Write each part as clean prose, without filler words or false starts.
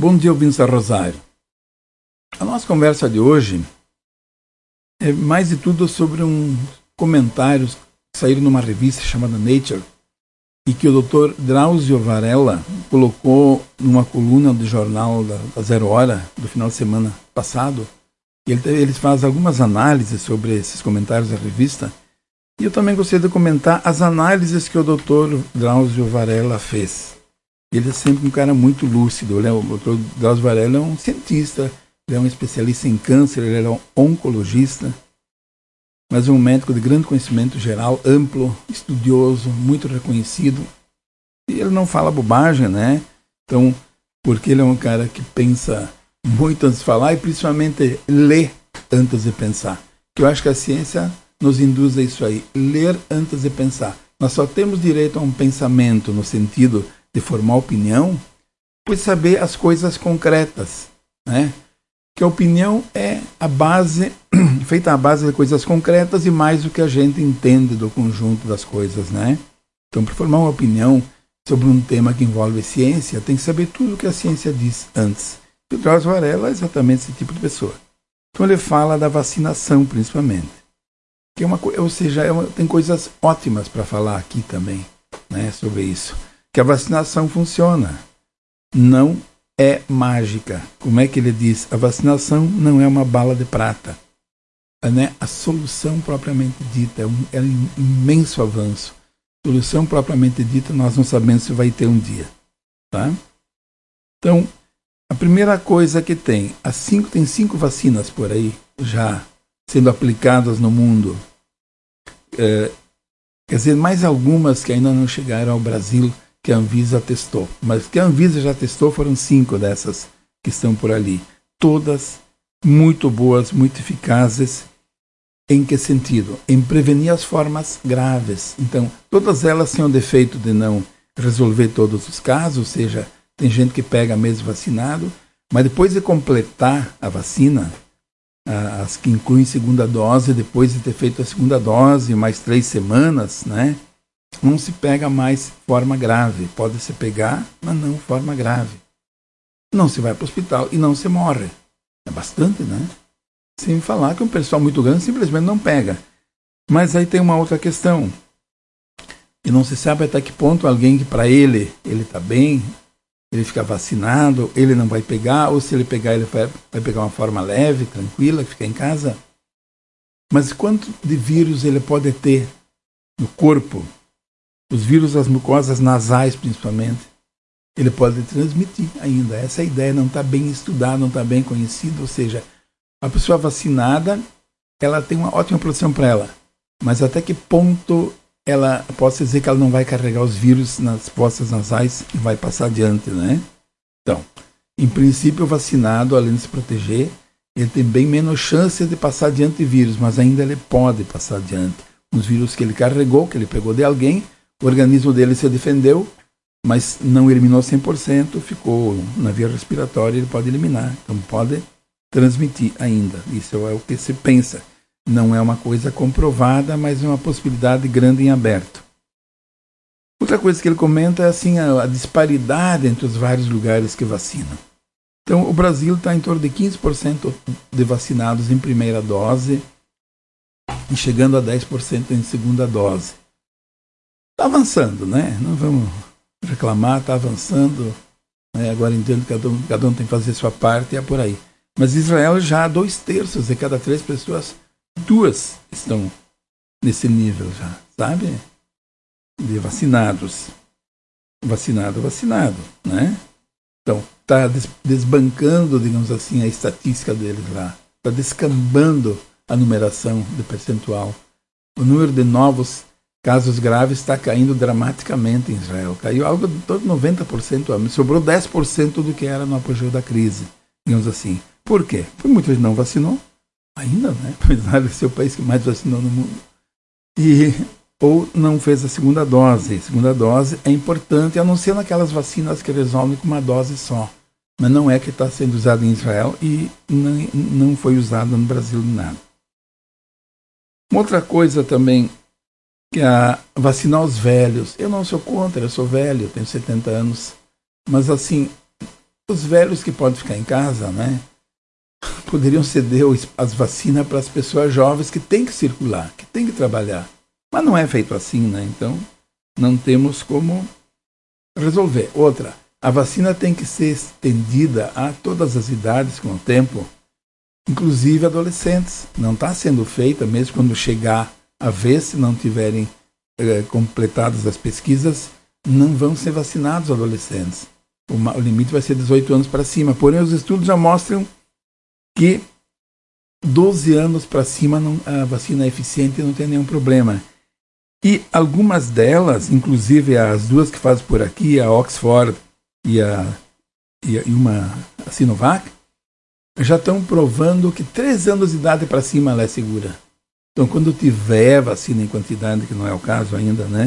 Bom dia, ouvintes da Rosário. A nossa conversa de hoje é mais de tudo sobre comentários que saíram numa revista chamada Nature e que o Dr. Drauzio Varela colocou numa coluna do jornal da Zero Hora do final de semana passado. E ele faz algumas análises sobre esses comentários da revista. E eu também gostaria de comentar as análises que o Dr. Drauzio Varela fez. Ele é sempre um cara muito lúcido. O Dr. Drauzio Varela é um cientista, ele é um especialista em câncer, ele é um oncologista, mas é um médico de grande conhecimento geral, amplo, estudioso, muito reconhecido. E ele não fala bobagem, né? Então, porque ele é um cara que pensa muito antes de falar e principalmente lê antes de pensar. Que eu acho que a ciência nos induz a isso aí, ler antes de pensar. Nós só temos direito a um pensamento no sentido de formar opinião, pois saber as coisas concretas, né? Que a opinião é a base, feita à base de coisas concretas e mais do que a gente entende do conjunto das coisas, né? Então, para formar uma opinião sobre um tema que envolve ciência, tem que saber tudo o que a ciência diz antes. E o Drauzio Varela é exatamente esse tipo de pessoa. Então, ele fala da vacinação, principalmente. Que é ou seja, tem coisas ótimas para falar aqui também, né, sobre isso. Que a vacinação funciona. Não é mágica. Como é que ele diz? A vacinação não é uma bala de prata. Né? A solução propriamente dita é um imenso avanço. Solução propriamente dita nós não sabemos se vai ter um dia. Tá? Então, a primeira coisa que tem 5 vacinas por aí já sendo aplicadas no mundo. Quer dizer, mais algumas que ainda não chegaram ao Brasil, que a Anvisa testou. Mas que a Anvisa já testou foram 5 dessas que estão por ali. Todas muito boas, muito eficazes. Em que sentido? Em prevenir as formas graves. Então, todas elas têm o defeito de não resolver todos os casos, ou seja, tem gente que pega mesmo vacinado, mas depois de completar a vacina, as que incluem segunda dose, depois de ter feito a segunda dose, mais 3 semanas, né? Não se pega mais forma grave. Pode se pegar, mas não forma grave. Não se vai para o hospital e não se morre. É bastante, né? Sem falar que um pessoal muito grande simplesmente não pega. Mas aí tem uma outra questão. E não se sabe até que ponto alguém que para ele está bem, ele fica vacinado, ele não vai pegar, ou se ele pegar, ele vai pegar uma forma leve, tranquila, ficar em casa. Mas quanto de vírus ele pode ter no corpo? Os vírus das mucosas nasais, principalmente, ele pode transmitir ainda. Essa ideia não está bem estudada, não está bem conhecida. Ou seja, a pessoa vacinada, ela tem uma ótima proteção para ela. Mas até que ponto ela, posso dizer que ela não vai carregar os vírus nas fossas nasais e vai passar adiante, né? Então, em princípio, o vacinado, além de se proteger, ele tem bem menos chance de passar adiante vírus, mas ainda ele pode passar adiante. Os vírus que ele carregou, que ele pegou de alguém, o organismo dele se defendeu, mas não eliminou 100%, ficou na via respiratória, ele pode eliminar. Então pode transmitir ainda. Isso é o que se pensa. Não é uma coisa comprovada, mas é uma possibilidade grande em aberto. Outra coisa que ele comenta é assim, a disparidade entre os vários lugares que vacinam. Então o Brasil está em torno de 15% de vacinados em primeira dose e chegando a 10% em segunda dose. Está avançando, né? Não vamos reclamar, está avançando. Né? Agora entendo que cada um tem que fazer sua parte e é por aí. Mas Israel já 2/3 de cada 3 pessoas, 2 estão nesse nível já, sabe? De vacinados. Vacinado, né? Então, está desbancando, digamos assim, a estatística deles lá. Está descambando a numeração de percentual. O número de novos casos graves está caindo dramaticamente em Israel. Caiu algo de todo 90%. Sobrou 10% do que era no apogeu da crise, digamos assim. Por quê? Porque muita gente não vacinou. Ainda, né? Israel é o país que mais vacinou no mundo. Ou não fez a segunda dose. A segunda dose é importante, a não ser naquelas vacinas que resolvem com uma dose só. Mas não é que está sendo usado em Israel e não foi usado no Brasil nem nada. Uma outra coisa também, que é vacinar os velhos. Eu não sou contra, eu sou velho, tenho 70 anos. Mas assim, os velhos que podem ficar em casa, né, poderiam ceder as vacinas para as pessoas jovens que têm que circular, que têm que trabalhar. Mas não é feito assim, né? Então não temos como resolver. Outra, a vacina tem que ser estendida a todas as idades com o tempo, inclusive adolescentes. Não está sendo feita, mesmo quando chegar a vez, se não tiverem completadas as pesquisas, não vão ser vacinados adolescentes. O limite vai ser 18 anos para cima. Porém, os estudos já mostram que 12 anos para cima a vacina é eficiente e não tem nenhum problema. E algumas delas, inclusive as duas que fazem por aqui, a Oxford e a Sinovac, já estão provando que 3 anos de idade para cima ela é segura. Então, quando tiver vacina em quantidade, que não é o caso ainda, né,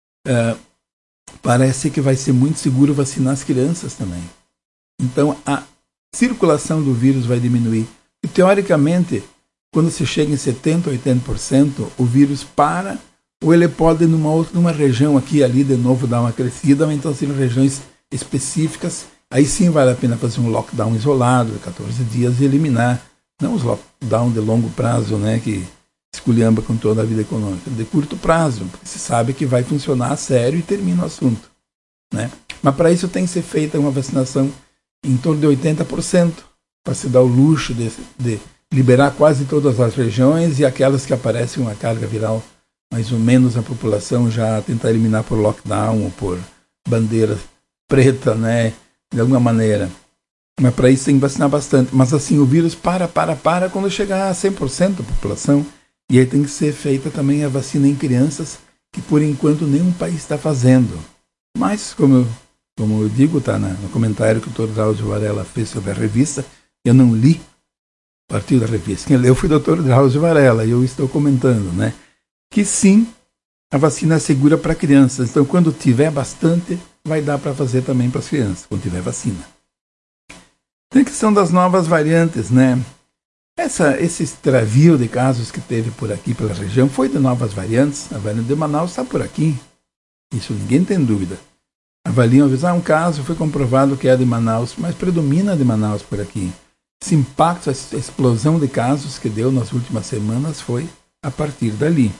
parece que vai ser muito seguro vacinar as crianças também. Então, a circulação do vírus vai diminuir. E, teoricamente, quando se chega em 70%, 80%, o vírus para, ou ele pode, numa região aqui e ali, de novo, dar uma crescida, ou então, em regiões específicas, aí sim vale a pena fazer um lockdown isolado de 14 dias e eliminar, não os lockdown de longo prazo, né, que esculhamba com toda a vida econômica, de curto prazo, porque se sabe que vai funcionar a sério e termina o assunto, né? Mas para isso tem que ser feita uma vacinação em torno de 80%, para se dar o luxo de liberar quase todas as regiões, e aquelas que aparecem uma carga viral mais ou menos a população já tentar eliminar por lockdown ou por bandeira preta, né, de alguma maneira. Mas para isso tem que vacinar bastante. Mas assim, o vírus para quando chegar a 100% da população. E aí tem que ser feita também a vacina em crianças, que por enquanto nenhum país está fazendo. Mas, como eu digo, está no comentário que o Dr. Drauzio Varela fez sobre a revista, eu não li o artigo da revista. Quem leu foi o Dr. Drauzio Varela, e eu estou comentando, né, que sim, a vacina é segura para crianças. Então, quando tiver bastante, vai dar para fazer também para as crianças, quando tiver vacina. Tem a questão das novas variantes, né? Esse extravio de casos que teve por aqui, pela região, foi de novas variantes. A variante de Manaus está por aqui. Isso ninguém tem dúvida. Avaliam, um caso, foi comprovado que é de Manaus, mas predomina de Manaus por aqui. Esse impacto, essa explosão de casos que deu nas últimas semanas foi a partir dali.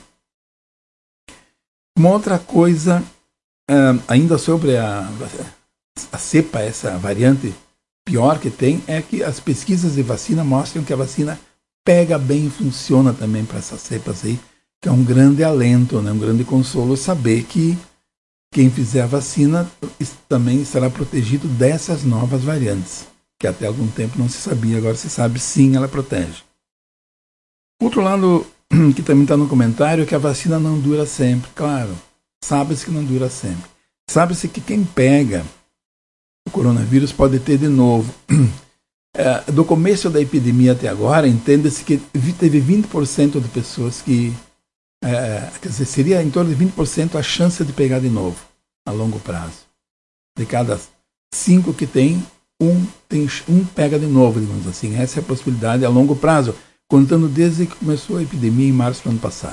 Uma outra coisa, ainda sobre a cepa, essa variante pior que tem, é que as pesquisas de vacina mostram que a vacina pega bem e funciona também para essas cepas aí, que é um grande alento, né? Um grande consolo saber que quem fizer a vacina também estará protegido dessas novas variantes, que até algum tempo não se sabia, agora se sabe, sim, ela protege. Outro lado que também está no comentário é que a vacina não dura sempre. Claro, sabe-se que não dura sempre. Sabe-se que quem pega o coronavírus pode ter de novo. Do começo da epidemia até agora, entende-se que teve 20% de pessoas que... quer dizer, seria em torno de 20% a chance de pegar de novo, a longo prazo. De cada 5 que tem, um pega de novo, digamos assim. Essa é a possibilidade a longo prazo, contando desde que começou a epidemia em março do ano passado.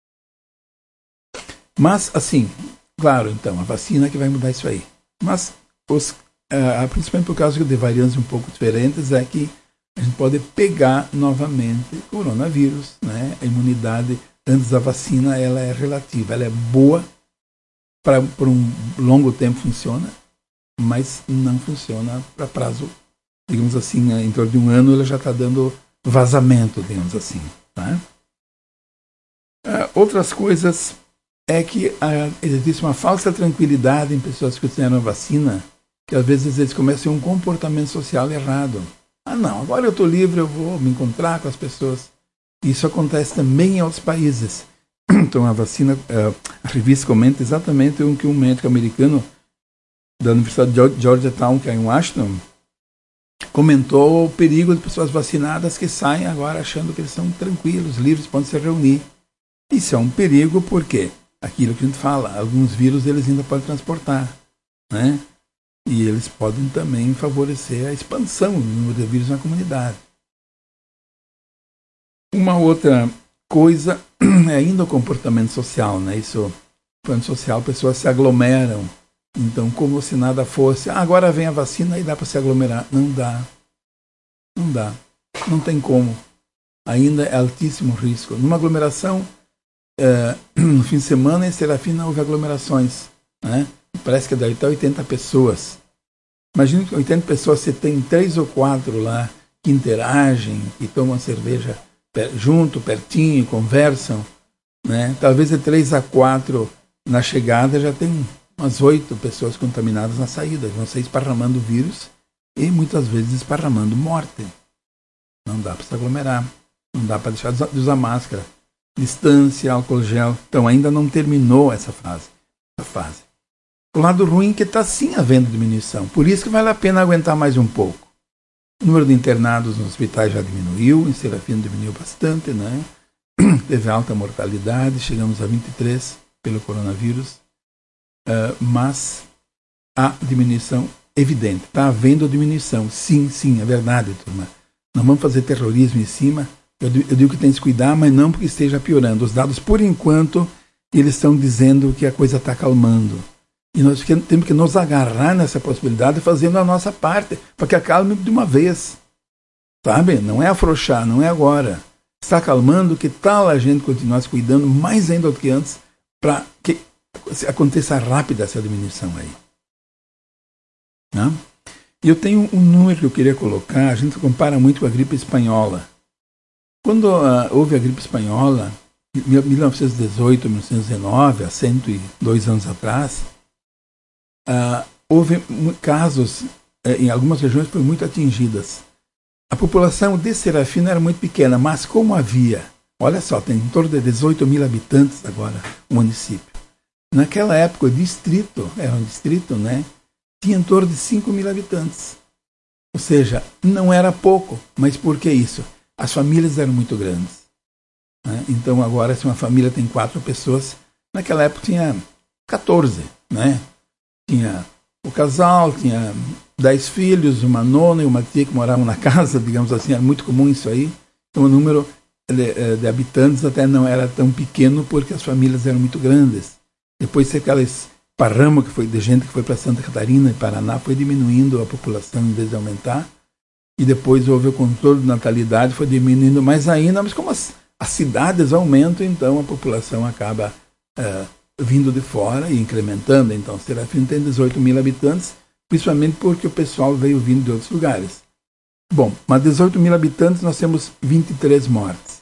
Mas, assim, claro, então, a vacina que vai mudar isso aí. Mas, principalmente por causa de variantes um pouco diferentes, é que a gente pode pegar novamente coronavírus, né? A imunidade antes da vacina, ela é relativa, ela é boa, por um longo tempo funciona, mas não funciona para prazo, digamos assim, em torno de 1 ano, ela já está dando vazamento, digamos assim. Tá? Outras coisas é que existe uma falsa tranquilidade em pessoas que fizeram a vacina, que às vezes eles começam um comportamento social errado. Não, agora eu estou livre, eu vou me encontrar com as pessoas. Isso acontece também em outros países. Então a vacina, a revista comenta exatamente o que um médico americano da Universidade de Georgetown, que é em Washington, comentou o perigo de pessoas vacinadas que saem agora achando que eles são tranquilos, livres, podem se reunir. Isso é um perigo porque, aquilo que a gente fala, alguns vírus eles ainda podem transportar, né? E eles podem também favorecer a expansão do número de vírus na comunidade. Uma outra coisa é ainda o comportamento social, né? Isso, no plano social, pessoas se aglomeram Então, como se nada fosse, agora vem a vacina e dá para se aglomerar. Não dá. Não dá. Não tem como. Ainda é altíssimo risco. Numa aglomeração, no fim de semana, em Serafina houve aglomerações. Né? Parece que deve até 80 pessoas. Imagina que 80 pessoas, você tem 3 ou 4 lá que interagem, que tomam cerveja junto, pertinho, conversam. Né? Talvez de 3 a 4 na chegada já tem umas 8 pessoas contaminadas na saída. Vão ser esparramando o vírus e muitas vezes esparramando morte. Não dá para se aglomerar. Não dá para deixar de usar máscara. Distância, álcool gel. Então ainda não terminou essa fase. O lado ruim é que está sim havendo diminuição. Por isso que vale a pena aguentar mais um pouco. O número de internados nos hospitais já diminuiu. Em Serafina diminuiu bastante, né? Teve alta mortalidade. Chegamos a 23 pelo coronavírus. Mas há diminuição evidente. Está havendo diminuição. Sim, é verdade, turma. Não vamos fazer terrorismo em cima. Eu digo que tem que se cuidar, mas não porque esteja piorando. Os dados, por enquanto, eles estão dizendo que a coisa está acalmando. E nós temos que nos agarrar nessa possibilidade fazendo a nossa parte, para que acalme de uma vez. Sabe? Não é afrouxar, não é agora. Está acalmando, que tal a gente continuar se cuidando mais ainda do que antes, para que aconteça rápida essa diminuição aí. Né? E eu tenho um número que eu queria colocar, a gente compara muito com a gripe espanhola. Quando houve a gripe espanhola, em 1918, 1919, há 102 anos atrás, houve casos, em algumas regiões foram muito atingidas. A população de Serafina era muito pequena, mas como havia, olha só, tem em torno de 18 mil habitantes agora o município. Naquela época o distrito, era um distrito, né? Tinha em torno de 5 mil habitantes. Ou seja, não era pouco, mas por que isso? As famílias eram muito grandes. Né? Então agora, se uma família tem 4 pessoas, naquela época tinha 14, né? Tinha o casal, tinha 10 filhos, uma nona e uma tia que moravam na casa, digamos assim, era muito comum isso aí. Então o número de habitantes até não era tão pequeno porque as famílias eram muito grandes. Depois aquela esparrama que foi de gente que foi para Santa Catarina e Paraná, foi diminuindo a população em vez de aumentar. E depois houve o controle de natalidade, foi diminuindo mais ainda, mas como as cidades aumentam, então a população acaba vindo de fora e incrementando. Então, Serafina tem 18 mil habitantes, principalmente porque o pessoal veio vindo de outros lugares. Bom, mas 18 mil habitantes, nós temos 23 mortes.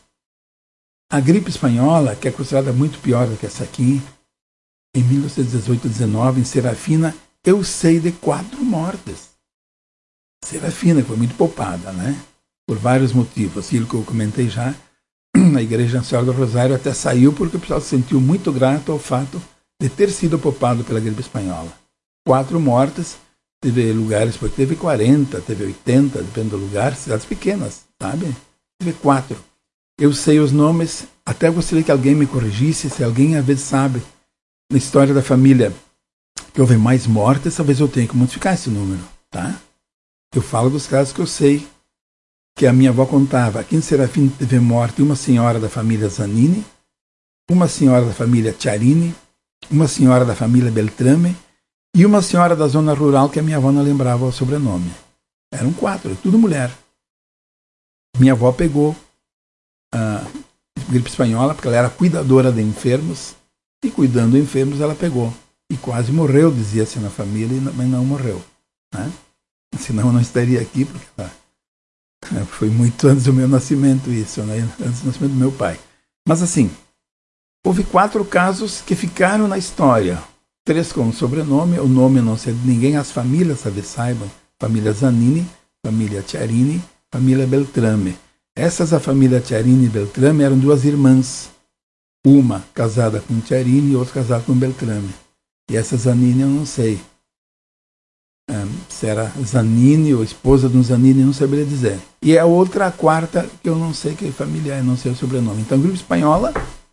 A gripe espanhola, que é considerada muito pior do que essa aqui, em 1918-19, em Serafina, eu sei de 4 mortes. Serafina, que foi muito poupada, né? Por vários motivos. Aquilo que eu comentei já, a Igreja Nacional do Rosário até saiu porque o pessoal se sentiu muito grato ao fato de ter sido poupado pela gripe espanhola. 4 mortes, teve lugares, porque teve 40, teve 80, depende do lugar, cidades pequenas, sabe? Teve 4. Eu sei os nomes, até gostaria que alguém me corrigisse, se alguém às vezes sabe, na história da família, que houve mais mortes, talvez eu tenha que modificar esse número, tá? Eu falo dos casos que eu sei, que a minha avó contava. Aqui em Serafina teve morte uma senhora da família Zanini, uma senhora da família Chiarini, uma senhora da família Beltrame e uma senhora da zona rural que a minha avó não lembrava o sobrenome. Eram 4, tudo mulher. Minha avó pegou a gripe espanhola porque ela era cuidadora de enfermos e cuidando de enfermos ela pegou. E quase morreu, dizia-se na família, mas não morreu. Né? Senão eu não estaria aqui, porque foi muito antes do meu nascimento isso, né? Antes do nascimento do meu pai. Mas assim, houve 4 casos que ficaram na história. 3 com sobrenome, o nome não sei de ninguém, as famílias, talvez saibam, família Zanini, família Chiarini, família Beltrame. Essas, a família Chiarini e Beltrame, eram 2 irmãs. Uma casada com Chiarini e outra casada com Beltrame. E essa Zanini eu não sei. Se era Zanini ou esposa de um Zanini, não saberia dizer. E a outra, a 4ª, que eu não sei que família é, não sei o sobrenome. Então, gripe espanhola,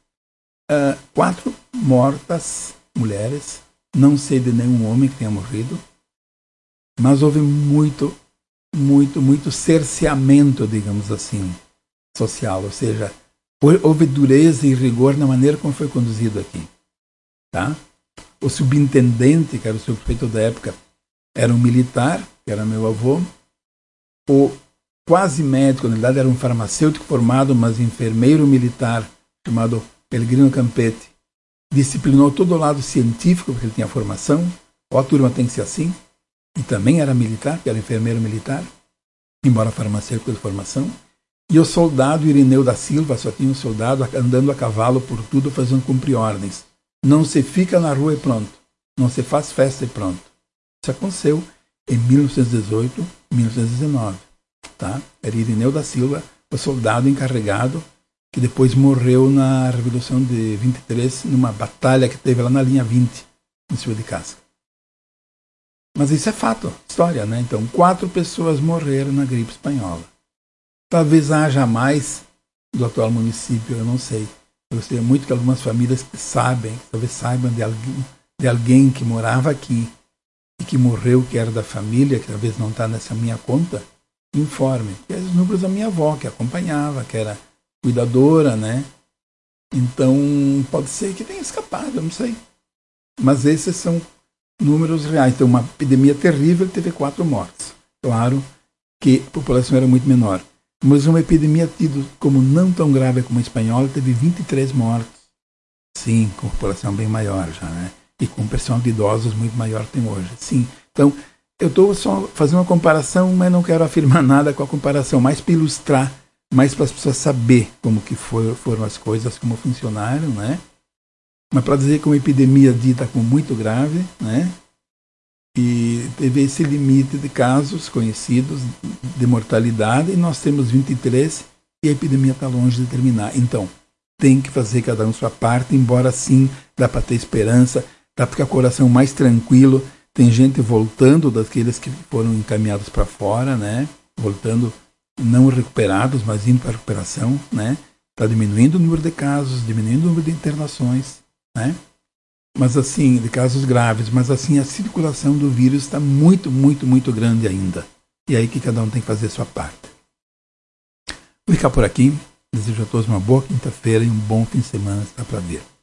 4 mortas, mulheres, não sei de nenhum homem que tenha morrido, mas houve muito cerceamento, digamos assim, social, ou seja, houve dureza e rigor na maneira como foi conduzido aqui. Tá? O subintendente, que era o subprefeito da época, era um militar, que era meu avô. O quase médico, na verdade era um farmacêutico formado, mas enfermeiro militar, chamado Pellegrino Campetti, disciplinou todo o lado científico, porque ele tinha formação. A turma tem que ser assim. E também era militar, que era enfermeiro militar, embora farmacêutico de formação. E o soldado Irineu da Silva, só tinha um soldado andando a cavalo por tudo, fazendo cumprir ordens. Não se fica na rua e pronto. Não se faz festa e pronto. Isso aconteceu em 1918, 1919. Tá? Era Irineu da Silva, o soldado encarregado, que depois morreu na Revolução de 23, numa batalha que teve lá na linha 20, em Silva de Casca. Mas isso é fato, história, né? Então, 4 pessoas morreram na gripe espanhola. Talvez haja mais do atual município, eu não sei. Eu gostaria muito que algumas famílias que sabem, talvez saibam de alguém que morava aqui e que morreu, que era da família, que talvez não está nessa minha conta, informe. Que é os números da minha avó, que acompanhava, que era cuidadora, né? Então, pode ser que tenha escapado, eu não sei. Mas esses são números reais. Então, uma epidemia terrível teve 4 mortes. Claro que a população era muito menor. Mas uma epidemia tida como não tão grave como a espanhola teve 23 mortes. Sim, com população bem maior já, né? E com um percentual de idosos muito maior que tem hoje. Sim. Então, eu estou só fazendo uma comparação, mas não quero afirmar nada com a comparação, mais para ilustrar, mais para as pessoas saberem como que foram as coisas, como funcionaram, né? Mas para dizer que uma epidemia dita como muito grave, né? E teve esse limite de casos conhecidos de mortalidade, e nós temos 23 e a epidemia está longe de terminar. Então, tem que fazer cada um sua parte, embora sim, dá para ter esperança, dá para ficar com o coração mais tranquilo. Tem gente voltando daqueles que foram encaminhados para fora, né? Voltando não recuperados, mas indo para a recuperação, né? Está diminuindo o número de casos, diminuindo o número de internações, né? Mas assim, de casos graves, mas assim, a circulação do vírus está muito, muito, muito grande ainda. E aí que cada um tem que fazer a sua parte. Vou ficar por aqui. Desejo a todos uma boa quinta-feira e um bom fim de semana, se dá para ver.